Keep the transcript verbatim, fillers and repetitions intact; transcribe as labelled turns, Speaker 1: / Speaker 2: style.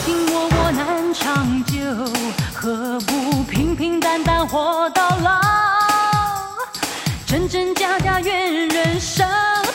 Speaker 1: 卿我我难长久，何不平平淡淡活到老？真真假假愿人生。